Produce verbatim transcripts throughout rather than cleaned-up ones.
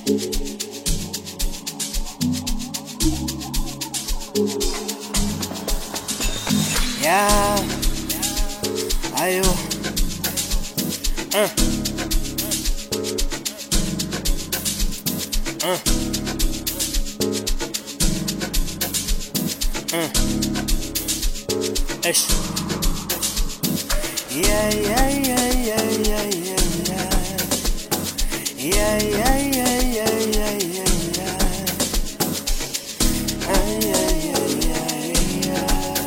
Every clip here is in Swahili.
Yeah, ayo, uh, uh, uh, ish. Yeah, yeah, yeah, yeah, yeah, yeah, yeah, yeah, yeah, yeah, yeah, yeah, yeah, yeah. Ay, ay, ay, ay, ay.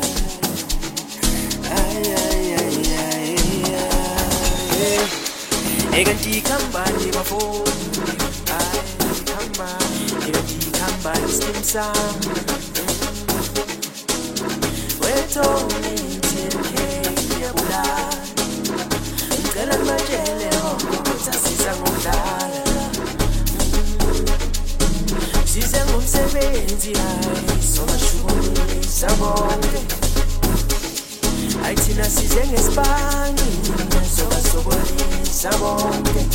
Ay, ay, ay, ay, ay. Ega ndikambani bafoni, ay ndikambani, ega ndikambani skim sam. Wetoni tinke yabula, ngicela ngibatshele ukuthi asiza ngokudlala. Size ngomsebenzi hayi sobashumisa bonke. Aithina size ngesibani sobasobolisa bonke.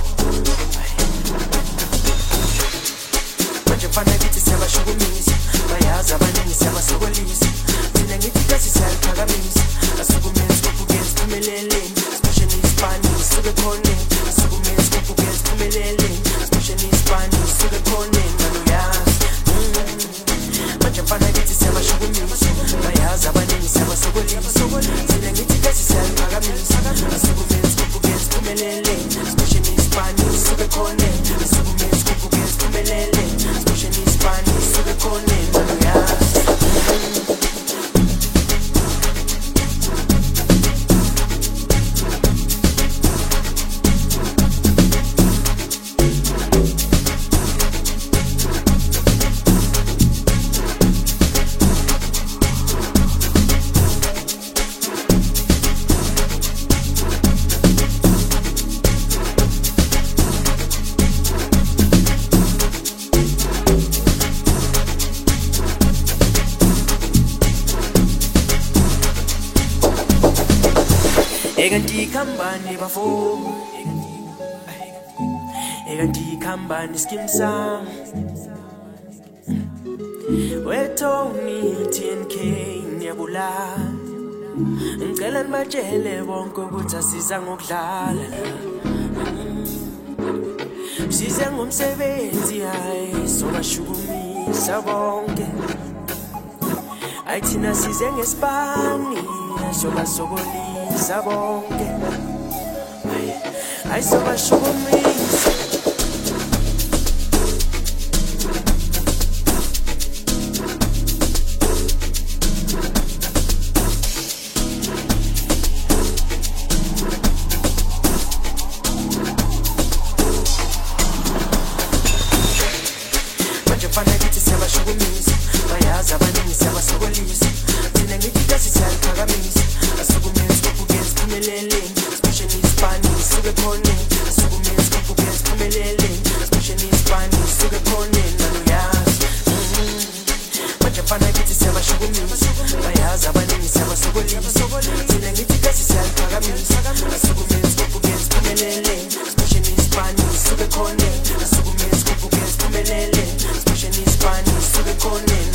Manje fana kithi siyabashukumisa, bayazi abaningi siyabasobolisa. Thina ngithi kasi siyaliphakamisa, asukumeni sikuphuke siphumeleleni, siphusheni isibani sisuke khoneni, asukumeni sikuphuke siphumeleleni, siphusheni isibani sisuke khoneni, maluyazi. Manje fana kithi siyabashukumisa, bayazi abaningi siyabasobolisa. Thina ngithi kasi siyaliphakamisa, asukumeni sikuphuke siphumeleleni, siphusheni isibani sisuke khoneni, asukumeni sikuphuke siphumeleleni, siphusheni isibani sisuke khoneni, maluyazi. Ega ndikambani bafoni, ega ndikambani skim sam. Wetoni ten K ngiyabula, ngicela nibatshele bonke ukuthi asiza ngokudlala. Size ngomsebenzi hayi sobashukumisa bonke. Ayithina size ngesibani sobasobolisa bonke. Ay sobashukumisa. Manje fana kithi siyabashukumisa, bayazi abaningi siyabasobolisa. Thina ngithi kasi siyaliphakamisa, asukumeni sikuphuke siphumeleleni, siphusheni isibani sisuke khoneni, asukumeni sikuphuke siphumeleleni, siphusheni isibani sisuke khoneni, maluyazi. Manje fana kithi siyabashukumisa, bayazi abaningi siyabasobolisa. Thina ngithi kasi siyaliphakamisa, asukumeni sikuphuke siphumeleleni, siphusheni isibani sisuke khoneni, asukumeni sikuphuke siphumeleleni, siphusheni isibani sisuke khoneni.